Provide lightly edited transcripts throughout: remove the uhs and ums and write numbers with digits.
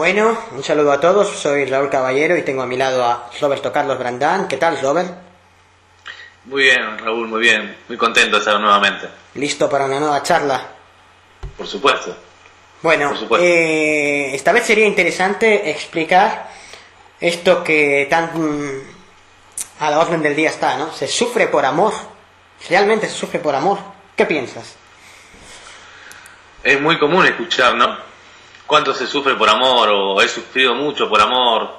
Bueno, un saludo a todos, soy Raúl Caballero y tengo a mi lado a Roberto Carlos Brandán. ¿Qué tal, Robert? Muy bien, Raúl, muy bien. Muy contento de estar nuevamente. ¿Listo para una nueva charla? Por supuesto. Bueno, Por supuesto. Esta vez sería interesante explicar esto que tan a la orden del día está, ¿no? Se sufre por amor. ¿Realmente se sufre por amor? ¿Qué piensas? Es muy común escuchar, ¿no? ¿Cuánto se sufre por amor? O he sufrido mucho por amor.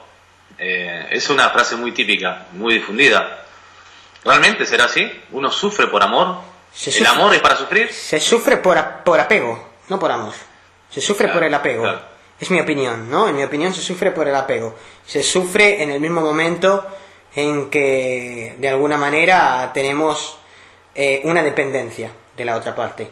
Es una frase muy típica, muy difundida. ¿Realmente será así? ¿Uno sufre por amor? ¿El amor es para sufrir? Se sufre por apego, no por amor. Se sufre por el apego. Claro. Es mi opinión, ¿no? En mi opinión se sufre por el apego. Se sufre en el mismo momento en que, de alguna manera, tenemos una dependencia de la otra parte.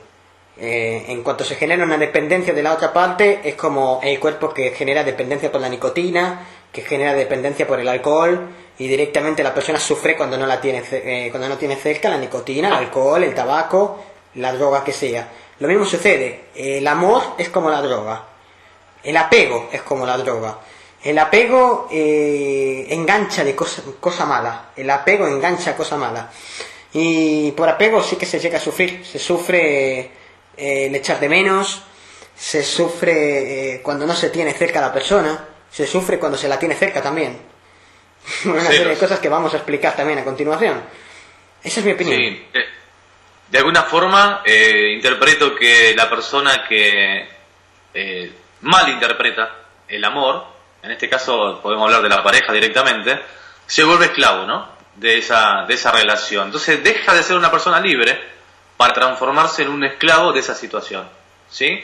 En cuanto se genera una dependencia de la otra parte, es como el cuerpo que genera dependencia por la nicotina, que genera dependencia por el alcohol, y directamente la persona sufre cuando no la tiene cuando no tiene cerca la nicotina, el alcohol, el tabaco, la droga que sea. Lo mismo sucede. El amor es como la droga. El apego es como la droga. El apego engancha de cosa mala. El apego engancha cosa mala. Y por apego sí que se llega a sufrir. Se sufre el echar de menos. Se sufre cuando no se tiene cerca a la persona. Se sufre cuando se la tiene cerca también. Una serie de cosas que vamos a explicar también a continuación. Esa es mi opinión. Sí. De alguna forma interpreto que la persona que malinterpreta el amor, en este caso podemos hablar de la pareja directamente, se vuelve esclavo, ¿no? de esa relación. Entonces deja de ser una persona libre para transformarse en un esclavo de esa situación, ¿sí?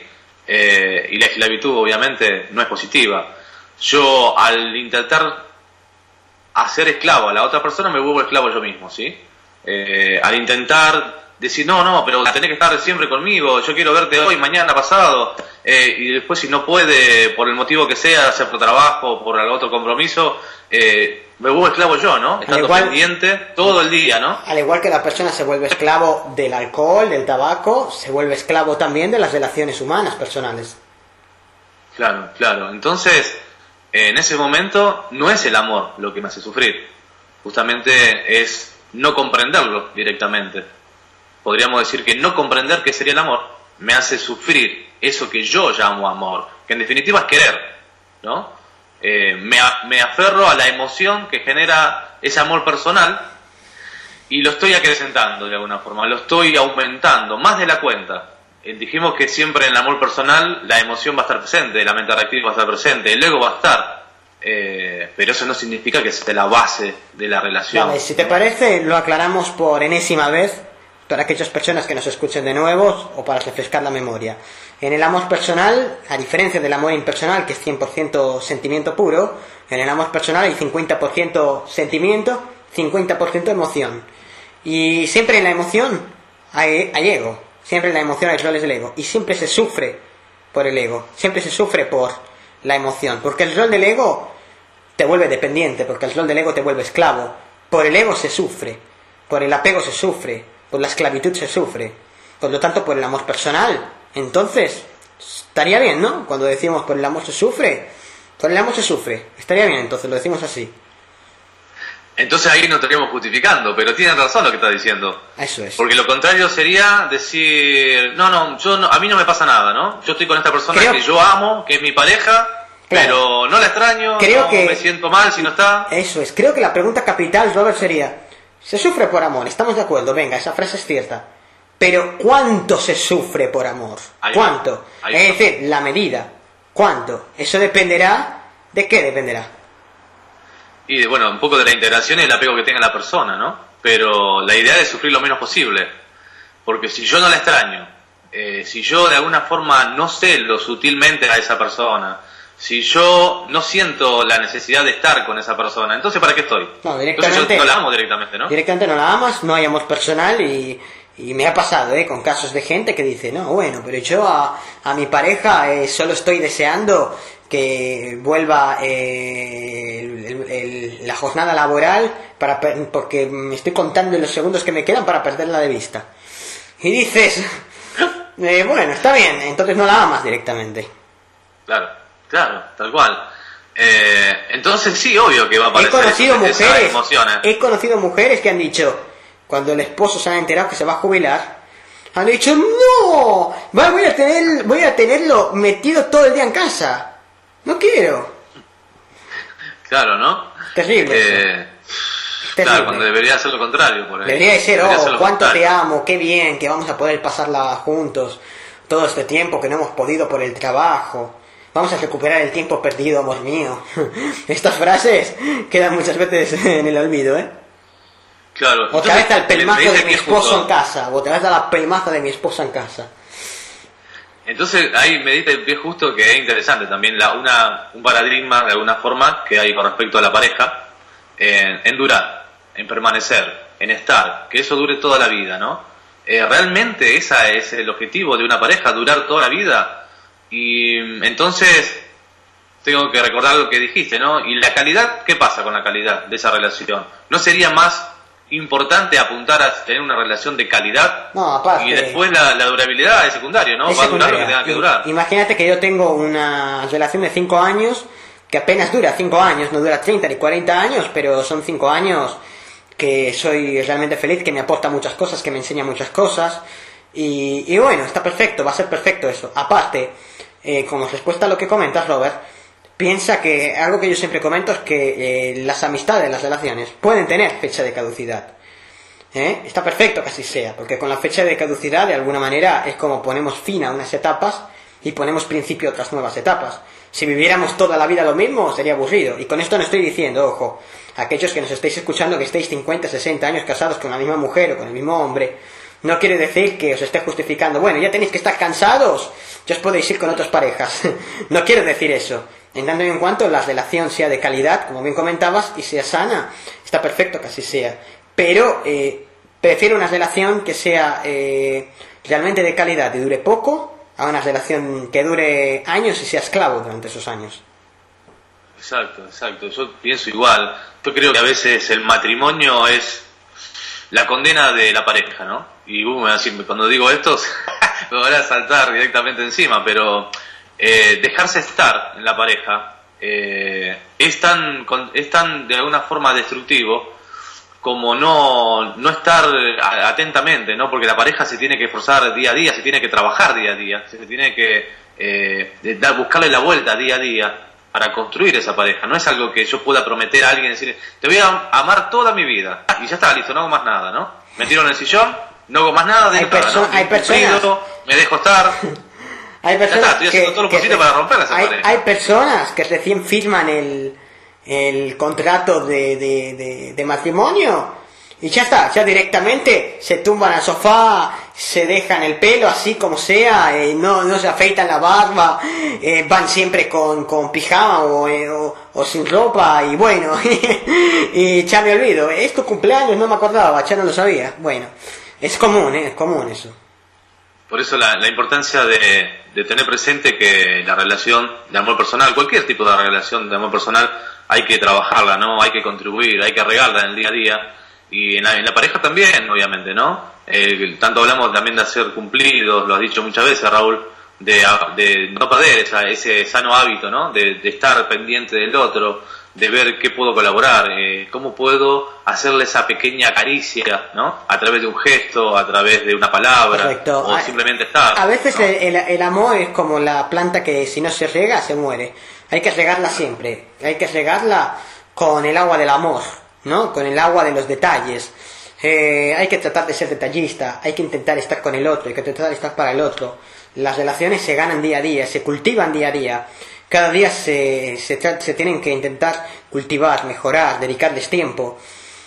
Y la esclavitud obviamente no es positiva. Yo al intentar hacer esclavo a la otra persona me vuelvo esclavo yo mismo, ¿sí? Al intentar decir, no, pero tenés que estar siempre conmigo, yo quiero verte hoy, mañana, pasado, y después si no puede, por el motivo que sea, hacer por trabajo, por algún otro compromiso, me vuelvo esclavo yo, ¿no? Estando pendiente todo el día, ¿no? Al igual que la persona se vuelve esclavo del alcohol, del tabaco, se vuelve esclavo también de las relaciones humanas, personales. Claro. Entonces, en ese momento, no es el amor lo que me hace sufrir. Justamente es no comprenderlo directamente. Podríamos decir que no comprender qué sería el amor me hace sufrir eso que yo llamo amor, que en definitiva es querer, ¿no? Me aferro a la emoción que genera ese amor personal y lo estoy acrecentando de alguna forma, lo estoy aumentando más de la cuenta. Dijimos que siempre en el amor personal la emoción va a estar presente, la mente reactiva va a estar presente, el ego va a estar, pero eso no significa que sea la base de la relación. Vale, si te parece lo aclaramos por enésima vez para aquellas personas que nos escuchen de nuevo o para refrescar la memoria. En el amor personal, a diferencia del amor impersonal, que es 100% sentimiento puro, en el amor personal hay 50% sentimiento, 50% emoción. Y siempre en la emoción hay ego, siempre en la emoción hay roles del ego, y siempre se sufre por el ego, siempre se sufre por la emoción, porque el rol del ego te vuelve dependiente, porque el rol del ego te vuelve esclavo. Por el ego se sufre, por el apego se sufre, por la esclavitud se sufre, por lo tanto por el amor personal. Entonces, estaría bien, ¿no? Cuando decimos por el amor se sufre, por el amor se sufre, estaría bien, entonces lo decimos así. Entonces ahí no estaríamos justificando, pero tienen razón lo que está diciendo. Eso es. Porque lo contrario sería decir, a mí no me pasa nada, ¿no? Yo estoy con esta persona que yo amo, que es mi pareja, claro, pero no la extraño, me siento mal si no está. Eso es, creo que la pregunta capital, Robert, sería, se sufre por amor, estamos de acuerdo, venga, esa frase es cierta. Pero ¿cuánto se sufre por amor? ¿Cuánto? Es decir, la medida. ¿Cuánto? Eso dependerá. ¿De qué dependerá? Y bueno, un poco de la integración y el apego que tenga la persona, ¿no? Pero la idea es sufrir lo menos posible. Porque si yo no la extraño, si yo de alguna forma no celo sutilmente a esa persona, si yo no siento la necesidad de estar con esa persona, entonces ¿para qué estoy? No, directamente. Entonces yo no la amo directamente, ¿no? Directamente no la amas, no hay amor personal y me ha pasado, con casos de gente que dice, no, bueno, pero yo a mi pareja solo estoy deseando que vuelva la jornada laboral porque me estoy contando los segundos que me quedan para perderla de vista. Y dices, bueno, está bien, entonces no la amas directamente. Claro. Claro, tal cual. Entonces sí, obvio que va a He aparecer conocido esas emociones. he conocido mujeres que han dicho, cuando el esposo se ha enterado que se va a jubilar, han dicho, no, voy a tenerlo metido todo el día en casa. No quiero. Claro, ¿no? Terrible. Claro, Terrible. cuando debería ser lo contrario. Por ahí. Debería de ser, Debería ser oh, lo cuánto te contrario. amo, qué bien, que vamos a poder pasarla juntos todo este tiempo que no hemos podido por el trabajo. Vamos a recuperar el tiempo perdido, amor mío. Estas frases quedan muchas veces en el olvido, ¿eh? Claro. Otra vez al pelmazo me dice de mi que esposo justo- en casa. Otra vez a la pelmaza de mi esposa en casa. Entonces ahí me diste el pie justo que es interesante también un paradigma de alguna forma que hay con respecto a la pareja en durar, en permanecer, en estar, que eso dure toda la vida, ¿no? Realmente ese es el objetivo de una pareja, durar toda la vida. Y entonces tengo que recordar lo que dijiste, ¿no? Y la calidad, ¿qué pasa con la calidad de esa relación? ¿No sería más importante apuntar a tener una relación de calidad? No, aparte. Y después la durabilidad es secundario, ¿no? Es Va a durar lo secundaria. que tenga que durar. Imagínate que yo tengo una relación de 5 años que apenas dura 5 años, no dura 30 ni 40 años, pero son 5 años que soy realmente feliz, que me aporta muchas cosas, que me enseña muchas cosas. Y bueno, está perfecto, va a ser perfecto eso. Aparte, como respuesta a lo que comentas, Robert, piensa que algo que yo siempre comento es que las amistades, las relaciones, pueden tener fecha de caducidad. Está perfecto que así sea, porque con la fecha de caducidad de alguna manera es como ponemos fin a unas etapas y ponemos principio a otras nuevas etapas. Si viviéramos toda la vida lo mismo sería aburrido, y con esto no estoy diciendo, ojo, aquellos que nos estéis escuchando que estéis 50, 60 años casados con la misma mujer o con el mismo hombre, no quiere decir que os esté justificando, bueno, ya tenéis que estar cansados, ya os podéis ir con otras parejas. No quiero decir eso. En tanto y en cuanto la relación sea de calidad, como bien comentabas, y sea sana, está perfecto que así sea. Pero prefiero una relación que sea realmente de calidad y dure poco, a una relación que dure años y sea esclavo durante esos años. Exacto, exacto. Yo pienso igual. Yo creo que a veces el matrimonio es la condena de la pareja, ¿no? Y me va a decir, cuando digo esto, me van a saltar directamente encima, pero dejarse estar en la pareja es tan de alguna forma destructivo como no estar atentamente, ¿no? Porque la pareja se tiene que esforzar día a día, se tiene que trabajar día a día, se tiene que buscarle la vuelta día a día para construir esa pareja. No es algo que yo pueda prometer a alguien y decir, te voy a amar toda mi vida y ya está, listo, no hago más nada, ¿no? Me tiro en el sillón, no hago más nada, Hay personas me dejo estar. Hay Ya está, personas estoy haciendo todo lo posible para romper esa pareja. hay personas que recién firman el contrato de matrimonio y ya está, ya directamente se tumban al sofá, se dejan el pelo así como sea, no se afeitan la barba, van siempre con pijama o sin ropa y bueno, y ya me olvido, es tu cumpleaños, no me acordaba, ya no lo sabía. Bueno, es común eso. Por eso la importancia de tener presente que la relación de amor personal, cualquier tipo de relación de amor personal, hay que trabajarla, ¿no? Hay que contribuir, hay que regarla en el día a día. Y en la pareja también, obviamente, ¿no? Tanto hablamos también de hacer cumplidos, lo has dicho muchas veces, Raúl, de no perder ese sano hábito, ¿no? De estar pendiente del otro, de ver qué puedo colaborar, cómo puedo hacerle esa pequeña caricia, ¿no? A través de un gesto, a través de una palabra, Correcto. o simplemente estar. A veces ¿no? el amor es como la planta que si no se riega se muere. Hay que regarla siempre. Hay que regarla con el agua del amor, ¿no? Con el agua de los detalles. Hay que tratar de ser detallista. Hay que intentar estar con el otro. Hay que tratar de estar para el otro. Las relaciones se ganan día a día, se cultivan día a día. Cada día se tienen que intentar cultivar, mejorar, dedicarles tiempo.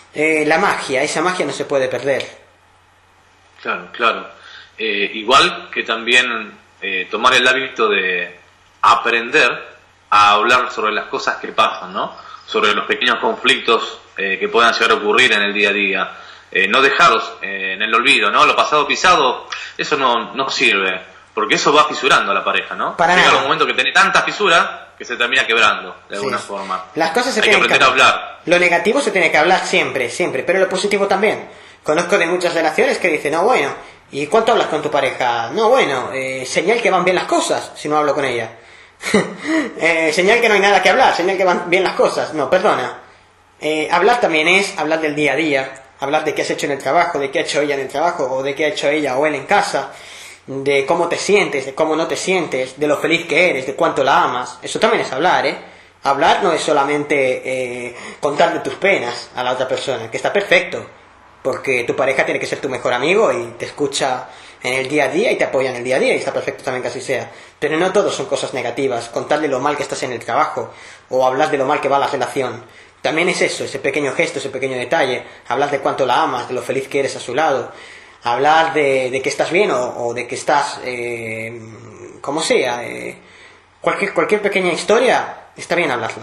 Esa magia no se puede perder. Claro, claro. Igual que también tomar el hábito de aprender a hablar sobre las cosas que pasan, ¿no? Sobre los pequeños conflictos que puedan llegar a ocurrir en el día a día. No dejarlos en el olvido, ¿no? Lo pasado pisado, eso no sirve, porque eso va fisurando a la pareja, ¿no? Llega un momento que tiene tanta fisura que se termina quebrando, de alguna forma. Las cosas se Hay que tienen aprender a hablar. Lo negativo se tiene que hablar siempre, siempre, pero lo positivo también. Conozco de muchas relaciones que dicen, no, bueno, ¿y cuánto hablas con tu pareja? No, bueno, señal que van bien las cosas si no hablo con ella. Señal que no hay nada que hablar, señal que van bien las cosas. No, perdona. Hablar también es hablar del día a día, hablar de qué has hecho en el trabajo, de qué ha hecho ella en el trabajo, o de qué ha hecho ella o él en casa, de cómo te sientes, de cómo no te sientes, de lo feliz que eres, de cuánto la amas. Eso también es hablar, ¿eh? Hablar no es solamente contar de tus penas a la otra persona, que está perfecto, porque tu pareja tiene que ser tu mejor amigo y te escucha en el día a día y te apoya en el día a día, y está perfecto también que así sea. Pero no todo son cosas negativas, contarle lo mal que estás en el trabajo, o hablar de lo mal que va la relación. También es eso, ese pequeño gesto, ese pequeño detalle, hablar de cuánto la amas, de lo feliz que eres a su lado, hablar de que estás bien o de que estás, como sea, cualquier pequeña historia, está bien hablarla.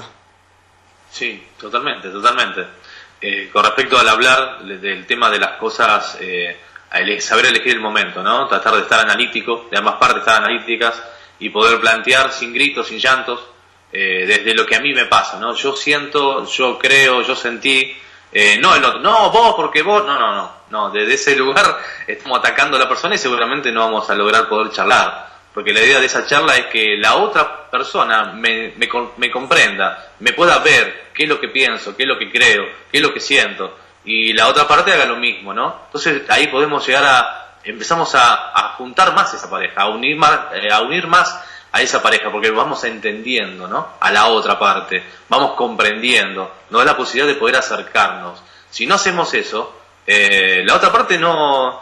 Sí, totalmente, totalmente. Con respecto al hablar del tema de las cosas, saber elegir el momento, ¿no? Tratar de estar analítico, de ambas partes estar analíticas y poder plantear sin gritos, sin llantos, desde lo que a mí me pasa, ¿no? Yo siento, yo creo, yo sentí, no el otro, no vos, porque vos, no, desde ese lugar estamos atacando a la persona y seguramente no vamos a lograr poder charlar, porque la idea de esa charla es que la otra persona me comprenda, me pueda ver qué es lo que pienso, qué es lo que creo, qué es lo que siento, y la otra parte haga lo mismo, ¿no? Entonces ahí podemos llegar empezamos a juntar más esa pareja, a unir más a esa pareja, porque vamos entendiendo, ¿no? A la otra parte, vamos comprendiendo, nos da la posibilidad de poder acercarnos. Si no hacemos eso, la otra parte no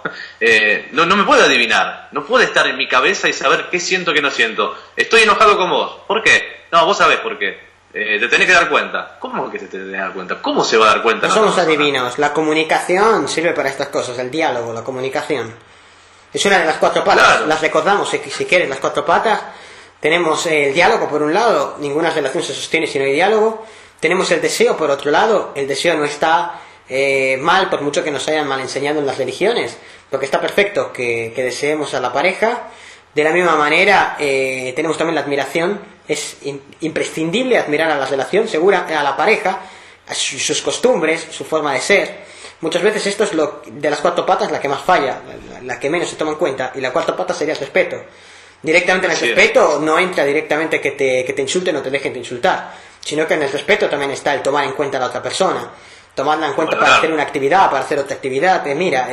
me puede adivinar, no puede estar en mi cabeza y saber qué siento, qué no siento. Estoy enojado con vos, ¿por qué? No, vos sabés por qué. Te tenés que dar cuenta. ¿Cómo que te tenés que dar cuenta? ¿Cómo se va a dar cuenta? No somos adivinos, la comunicación sirve para estas cosas, el diálogo, la comunicación. Es una de las 4 patas, claro. Las recordamos si quieres, las 4 patas. Tenemos el diálogo por un lado, ninguna relación se sostiene si no hay diálogo. Tenemos el deseo por otro lado, el deseo no está mal, por mucho que nos hayan mal enseñado en las religiones, porque está perfecto que deseemos a la pareja. De la misma manera tenemos también la admiración, es imprescindible admirar a la relación, segura a la pareja, a sus costumbres, su forma de ser. Muchas veces esto es lo de las 4 patas la que más falla, la que menos se toma en cuenta, y la 4ª pata sería el respeto. Directamente en el respeto no entra directamente que te insulten o te dejen de insultar, sino que en el respeto también está el tomar en cuenta a la otra persona, tomarla en cuenta para hacer una actividad, para hacer otra actividad. Mira,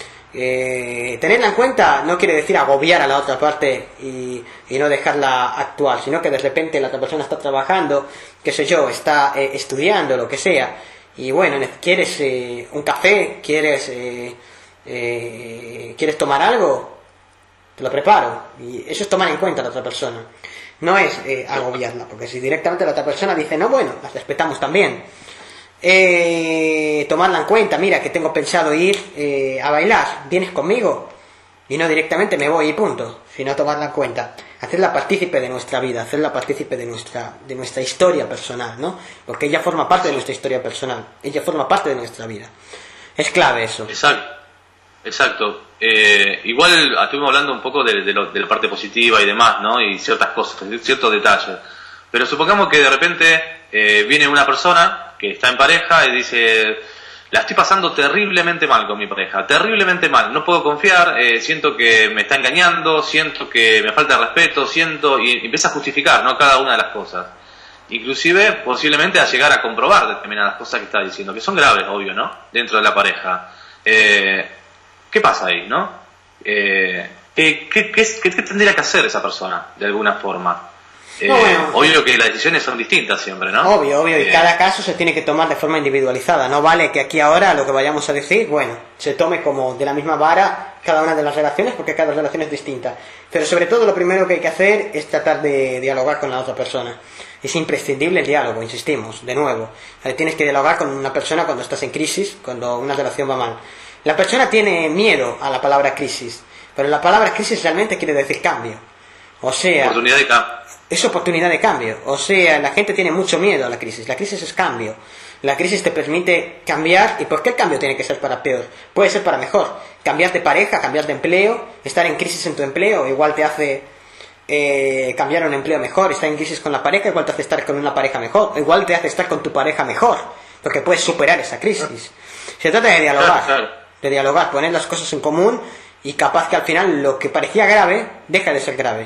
tenerla en cuenta no quiere decir agobiar a la otra parte y no dejarla actuar, sino que de repente la otra persona está trabajando, qué sé yo, está estudiando, lo que sea, y bueno, quieres un café, quieres tomar algo, te lo preparo, y eso es tomar en cuenta a la otra persona, no es agobiarla, porque si directamente la otra persona dice no, bueno, las respetamos también. Tomarla en cuenta, mira que tengo pensado ir a bailar, ¿vienes conmigo? Y no directamente me voy y punto, sino tomarla en cuenta, hacerla partícipe de nuestra vida, hacerla partícipe de nuestra historia personal, ¿no? Porque ella forma parte de nuestra historia personal, ella forma parte de nuestra vida, es clave eso. Exacto. Igual estuvimos hablando un poco de la parte positiva y demás, ¿no? Y ciertas cosas, ciertos detalles, pero supongamos que de repente viene una persona que está en pareja y dice, la estoy pasando terriblemente mal con mi pareja, terriblemente mal, no puedo confiar, siento que me está engañando, siento que me falta respeto, y empieza a justificar, ¿no? Cada una de las cosas, inclusive posiblemente a llegar a comprobar determinadas cosas que está diciendo, que son graves, obvio, ¿no? Dentro de la pareja. ¿Qué pasa ahí, no? ¿Qué tendría que hacer esa persona, de alguna forma? Bueno, obvio que las decisiones son distintas siempre, ¿no? Obvio, y cada caso se tiene que tomar de forma individualizada. No vale que aquí ahora lo que vayamos a decir, bueno, se tome como de la misma vara cada una de las relaciones, porque cada relación es distinta. Pero sobre todo lo primero que hay que hacer es tratar de dialogar con la otra persona. Es imprescindible el diálogo, insistimos, de nuevo. Tienes que dialogar con una persona cuando estás en crisis, cuando una relación va mal. La persona tiene miedo a la palabra crisis, pero la palabra crisis realmente quiere decir cambio. O sea, oportunidad de cambio. Es oportunidad de cambio. O sea, la gente tiene mucho miedo a la crisis. La crisis es cambio. La crisis te permite cambiar. ¿Y por qué el cambio tiene que ser para peor? Puede ser para mejor. Cambiar de pareja, cambiar de empleo, estar en crisis en tu empleo, igual te hace cambiar a un empleo mejor. Estar en crisis con la pareja, igual te hace estar con una pareja mejor. Igual te hace estar con tu pareja mejor, porque puedes superar esa crisis. Se trata de dialogar. Claro. De dialogar, poner las cosas en común, y capaz que al final lo que parecía grave deja de ser grave.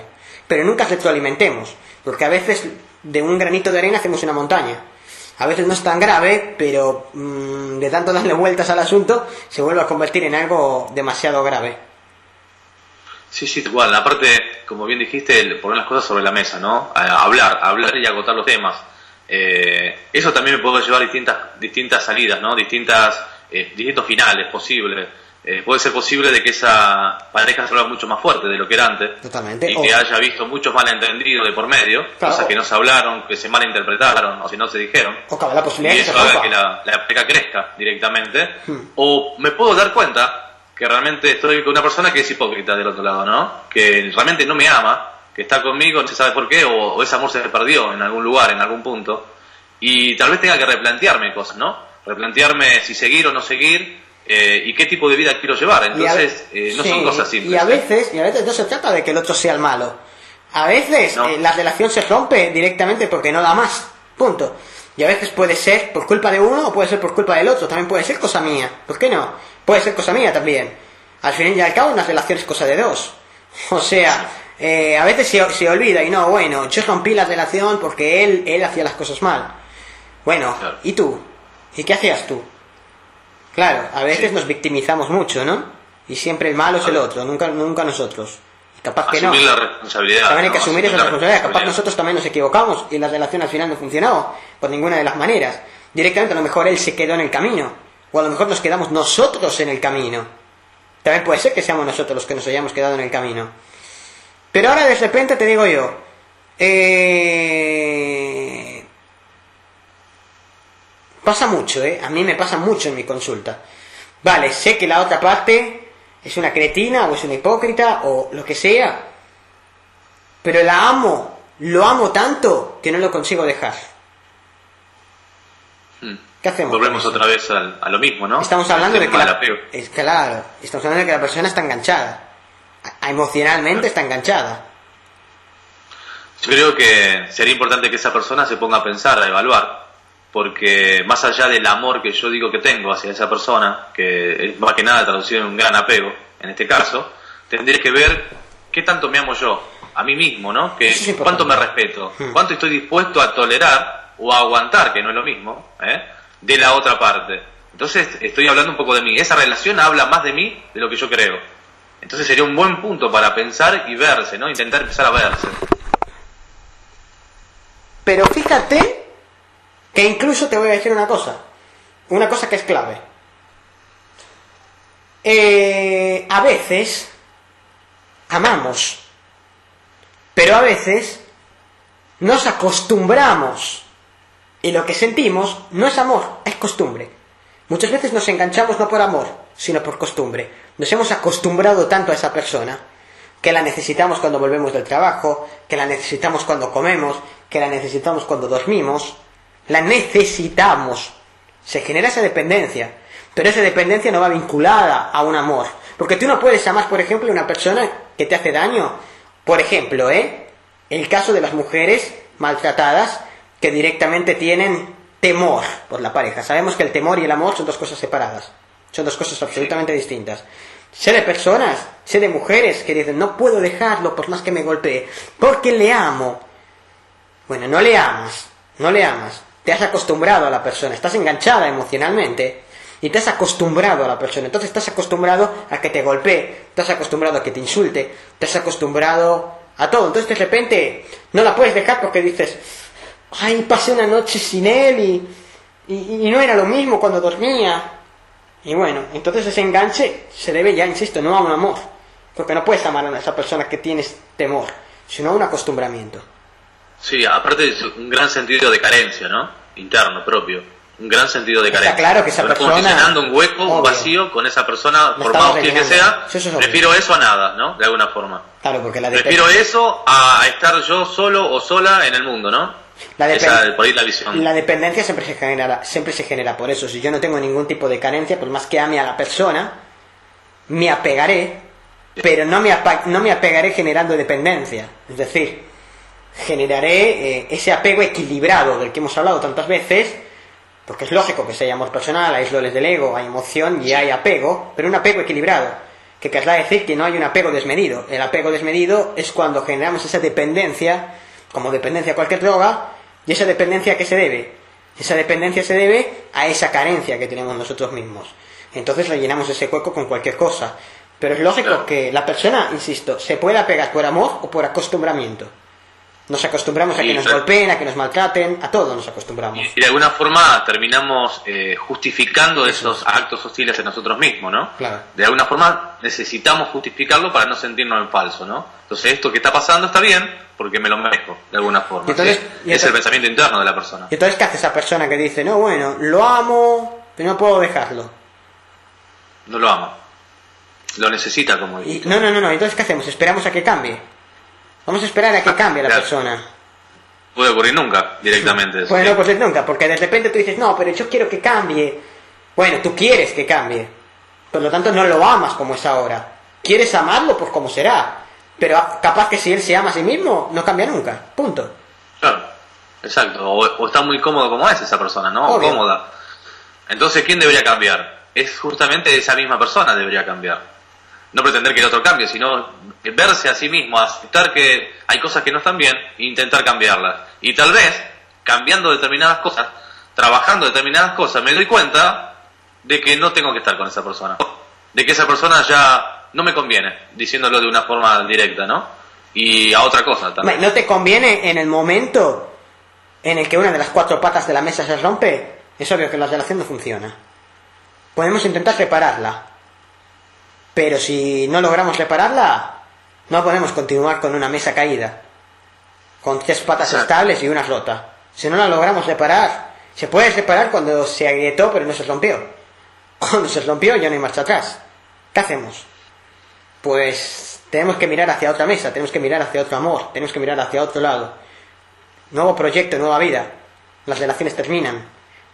pero nunca retroalimentemos, porque a veces de un granito de arena hacemos una montaña. A veces no es tan grave, pero de tanto darle vueltas al asunto se vuelve a convertir en algo demasiado grave. Sí, sí, igual. Aparte, como bien dijiste, poner las cosas sobre la mesa, ¿no? Hablar y agotar los temas. Eso también me puede llevar distintas salidas, ¿no? Distintos finales posibles. Puede ser posible de que esa pareja se vuelva mucho más fuerte de lo que era antes. Totalmente. Y que haya visto muchos malentendidos de por medio, claro, cosas que no se hablaron, que se malinterpretaron o si no se dijeron. O cabe la posibilidad y de que eso haga que la pareja crezca directamente. O me puedo dar cuenta que realmente estoy con una persona que es hipócrita del otro lado, ¿no? Que realmente no me ama, que está conmigo, no se sabe por qué, o ese amor se perdió en algún lugar, en algún punto. Y tal vez tenga que replantearme cosas, ¿no? Replantearme si seguir o no seguir. Y qué tipo de vida quiero llevar. Entonces no son cosas simples. Y a veces no se trata de que el otro sea el malo. A veces no. La relación se rompe directamente porque no da más, punto. Y a veces puede ser por culpa de uno o puede ser por culpa del otro. También puede ser cosa mía, ¿por qué no? Puede ser cosa mía también. Al fin y al cabo una relación es cosa de dos. O sea, a veces se olvida y no, bueno, yo rompí la relación porque él hacía las cosas mal. Bueno, claro. ¿Y tú? ¿Y qué hacías tú? Claro, a veces nos victimizamos mucho, ¿no? Y siempre el malo es el otro, nunca nosotros. Y capaz que asumir la responsabilidad. También hay que asumir esa responsabilidad. Capaz nosotros también nos equivocamos y la relación al final no funcionó por ninguna de las maneras. Directamente a lo mejor él se quedó en el camino. O a lo mejor nos quedamos nosotros en el camino. También puede ser que seamos nosotros los que nos hayamos quedado en el camino. Pero ahora de repente te digo yo... Pasa mucho, a mí me pasa mucho en mi consulta. Vale, sé que la otra parte es una cretina o es una hipócrita o lo que sea, pero lo amo tanto que no lo consigo dejar. ¿Qué hacemos? Volvemos otra vez a lo mismo, ¿no? Estamos hablando de que estamos hablando de que la persona está enganchada. Emocionalmente está enganchada. Yo creo que sería importante que esa persona se ponga a pensar, a evaluar. Porque más allá del amor que yo digo que tengo hacia esa persona, que es más que nada traducido en un gran apego, en este caso, tendría que ver qué tanto me amo yo, a mí mismo, ¿no? Cuánto me respeto, cuánto estoy dispuesto a tolerar o a aguantar, que no es lo mismo, de la otra parte. Entonces estoy hablando un poco de mí. Esa relación habla más de mí de lo que yo creo. Entonces sería un buen punto para pensar y verse, ¿no? Intentar empezar a verse. Pero fíjate... que incluso te voy a decir una cosa que es clave. A veces amamos, pero a veces nos acostumbramos y lo que sentimos no es amor, es costumbre. Muchas veces nos enganchamos no por amor, sino por costumbre. Nos hemos acostumbrado tanto a esa persona que la necesitamos cuando volvemos del trabajo, que la necesitamos cuando comemos, que la necesitamos cuando dormimos. La necesitamos. Se genera esa dependencia. Pero esa dependencia no va vinculada a un amor. Porque tú no puedes amar, por ejemplo, a una persona que te hace daño. Por ejemplo, el caso de las mujeres maltratadas que directamente tienen temor por la pareja. Sabemos que el temor y el amor son dos cosas separadas. Son dos cosas absolutamente distintas. Sé de personas, sé de mujeres que dicen, no puedo dejarlo por más que me golpee, porque le amo. Bueno, no le amas. Te has acostumbrado a la persona, estás enganchada emocionalmente y te has acostumbrado a la persona. Entonces estás acostumbrado a que te golpee, te has acostumbrado a que te insulte, te has acostumbrado a todo. Entonces de repente no la puedes dejar porque dices, ay, pasé una noche sin él y no era lo mismo cuando dormía. Y bueno, entonces ese enganche se debe ya, insisto, no a un amor, porque no puedes amar a esa persona que tienes temor, sino a un acostumbramiento. Sí, aparte es un gran sentido de carencia, ¿no? Interno, propio. Un gran sentido de carencia. Está claro que esa persona... Como llenando un hueco, un vacío con esa persona, por más hostil que sea, prefiero eso a nada, ¿no? De alguna forma. Claro, porque prefiero eso a estar yo solo o sola en el mundo, ¿no? Por ahí la visión. La dependencia siempre se genera por eso. Si yo no tengo ningún tipo de carencia, por más que ame a la persona, me apegaré, pero no me apegaré generando dependencia. Es decir... generaré ese apego equilibrado del que hemos hablado tantas veces, porque es lógico que si hay amor personal, hay roles del ego, hay emoción y hay apego, pero un apego equilibrado, que querrá decir que no hay un apego desmedido. El apego desmedido es cuando generamos esa dependencia, como dependencia a cualquier droga, y esa dependencia ¿a qué se debe? Esa dependencia se debe a esa carencia que tenemos nosotros mismos. Entonces rellenamos ese hueco con cualquier cosa. Pero es lógico que la persona, insisto, se puede apegar por amor o por acostumbramiento. Nos acostumbramos a que nos golpeen, a que nos maltraten, a todo nos acostumbramos. Y de alguna forma terminamos justificando esos actos hostiles en nosotros mismos, ¿no? Claro. De alguna forma necesitamos justificarlo para no sentirnos en falso, ¿no? Entonces esto que está pasando está bien porque me lo merezco, de alguna forma. Entonces, ¿sí? Es el pensamiento interno de la persona. Y entonces, ¿qué hace esa persona que dice, no, bueno, lo amo, pero no puedo dejarlo? No lo ama. Lo necesita, como dice. No. Entonces, ¿qué hacemos? ¿Esperamos a que cambie? Vamos a esperar a que cambie la persona. Puede ocurrir nunca, directamente. Eso, bueno, sí. Pues nunca, porque de repente tú dices, no, pero yo quiero que cambie. Bueno, tú quieres que cambie. Por lo tanto, no lo amas como es ahora. Quieres amarlo, pues como será. Pero capaz que si él se ama a sí mismo, no cambia nunca. Punto. Claro, exacto. O está muy cómodo como es esa persona, ¿no? Obvio. Cómoda. Entonces, ¿quién debería cambiar? Es justamente esa misma persona debería cambiar. No pretender que el otro cambie, sino verse a sí mismo, aceptar que hay cosas que no están bien e intentar cambiarlas. Y tal vez, cambiando determinadas cosas, trabajando determinadas cosas, me doy cuenta de que no tengo que estar con esa persona. De que esa persona ya no me conviene, diciéndolo de una forma directa, ¿no? Y a otra cosa también. ¿No te conviene en el momento en el que una de las 4 patas de la mesa se rompe? Es obvio que la relación no funciona. Podemos intentar repararla. Pero si no logramos repararla, no podemos continuar con una mesa caída, con 3 patas estables y una rota. Si no la logramos reparar, se puede reparar cuando se agrietó pero no se rompió. Cuando se rompió ya no hay marcha atrás. ¿Qué hacemos? Pues tenemos que mirar hacia otra mesa, tenemos que mirar hacia otro amor, tenemos que mirar hacia otro lado. Nuevo proyecto, nueva vida. Las relaciones terminan.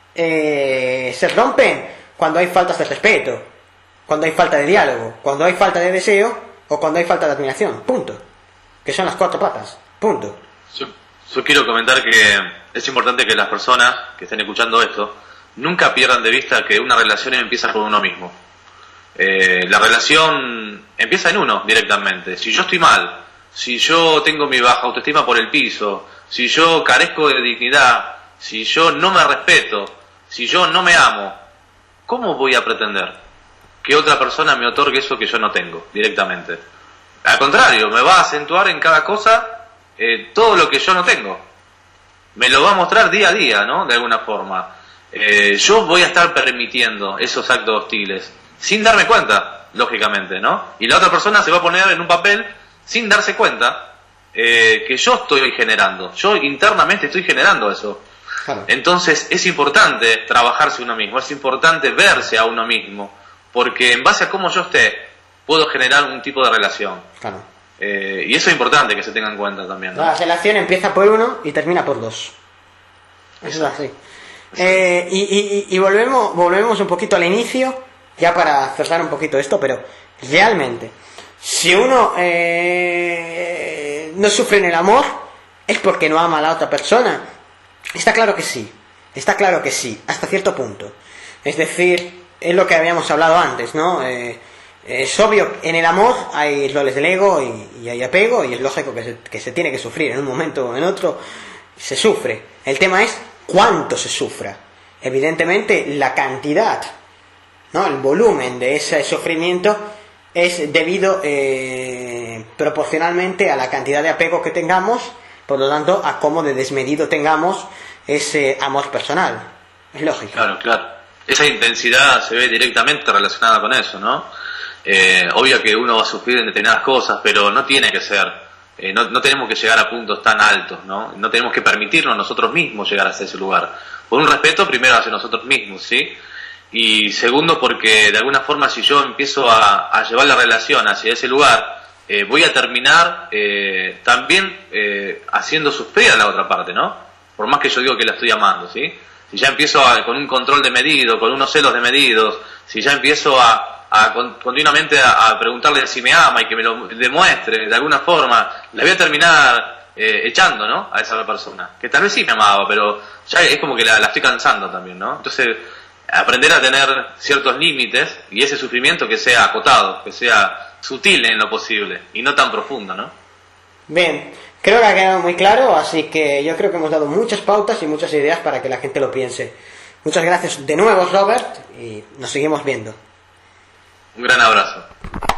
Se rompen cuando hay faltas de respeto, cuando hay falta de diálogo, cuando hay falta de deseo o cuando hay falta de admiración. Punto. Que son las 4 patas. Punto. Yo quiero comentar que es importante que las personas que estén escuchando esto nunca pierdan de vista que una relación empieza por uno mismo. La relación empieza en uno directamente. Si yo estoy mal, si yo tengo mi baja autoestima por el piso, si yo carezco de dignidad, si yo no me respeto, si yo no me amo, ¿cómo voy a pretender que otra persona me otorgue eso que yo no tengo directamente? Al contrario, me va a acentuar en cada cosa todo lo que yo no tengo. Me lo va a mostrar día a día, ¿no? De alguna forma. Yo voy a estar permitiendo esos actos hostiles sin darme cuenta, lógicamente, ¿no? Y la otra persona se va a poner en un papel sin darse cuenta que yo estoy generando. Yo internamente estoy generando eso. Claro. Entonces es importante trabajarse uno mismo, es importante verse a uno mismo, porque en base a cómo yo esté, puedo generar un tipo de relación. Claro. Y eso es importante que se tenga en cuenta también, ¿no? La relación empieza por 1 y termina por 2. Eso es así. Y volvemos un poquito al inicio, ya para cerrar un poquito esto, pero realmente, si uno no sufre en el amor, ¿es porque no ama a la otra persona? Está claro que sí, hasta cierto punto. Es decir, es lo que habíamos hablado antes, ¿no? Es obvio, en el amor hay roles del ego y hay apego, y es lógico que se tiene que sufrir en un momento o en otro, se sufre. El tema es cuánto se sufra. Evidentemente la cantidad, ¿no? El volumen de ese sufrimiento es debido proporcionalmente a la cantidad de apego que tengamos, por lo tanto a cómo de desmedido tengamos ese amor personal. Es lógico. Claro. Esa intensidad se ve directamente relacionada con eso, ¿no? Obvio que uno va a sufrir en determinadas cosas, pero no tiene que ser, no tenemos que llegar a puntos tan altos, ¿no? No tenemos que permitirnos nosotros mismos llegar hasta ese lugar. Por un respeto primero hacia nosotros mismos, ¿sí? Y segundo porque de alguna forma si yo empiezo a llevar la relación hacia ese lugar, voy a terminar también haciendo sufrir a la otra parte, ¿no? Por más que yo digo que la estoy amando, ¿sí? Si ya empiezo con un control de medido, con unos celos de medidos, si ya empiezo continuamente a preguntarle si me ama y que me lo demuestre de alguna forma, la voy a terminar echando, ¿no? A esa persona, que tal vez sí me amaba, pero ya es como que la estoy cansando también, ¿no? Entonces aprender a tener ciertos límites y ese sufrimiento que sea acotado, que sea sutil en lo posible y no tan profundo, ¿no? Bien, creo que ha quedado muy claro, así que yo creo que hemos dado muchas pautas y muchas ideas para que la gente lo piense. Muchas gracias de nuevo, Robert, y nos seguimos viendo. Un gran abrazo.